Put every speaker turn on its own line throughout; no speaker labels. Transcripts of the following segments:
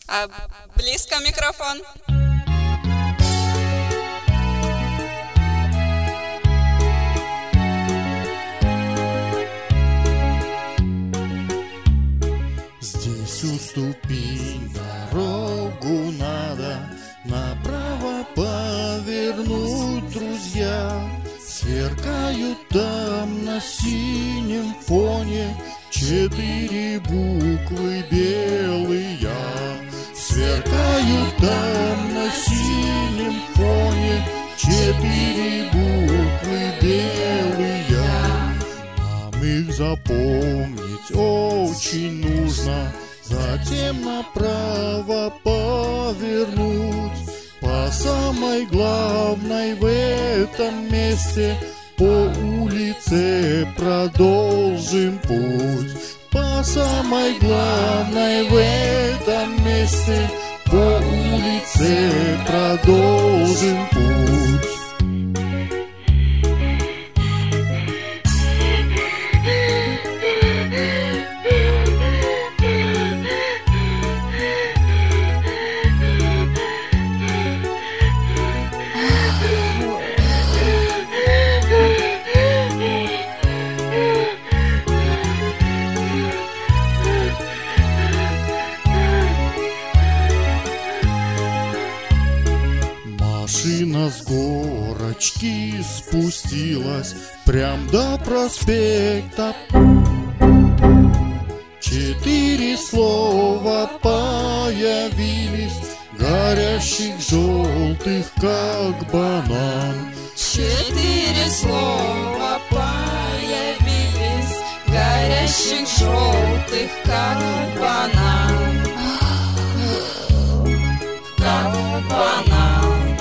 А близко микрофон.
Здесь уступить дорогу надо, направо повернуть, друзья. Сверкают там на синем фоне 4 буквы белые. Сверкают там на синем фоне 4 буквы белые. Нам их запомнить очень нужно, затем направо повернуть. По самой главной в этом месте по улице продолжим путь. По самой главной в этом месте по улице продолжим путь. Машина с горочки спустилась прям до проспекта. 4 слова появились, горящих желтых, как банан.
4 слова появились, горящих желтых, как банан. Как банан.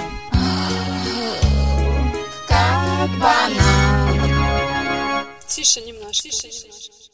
Как банан.
Тише немножко.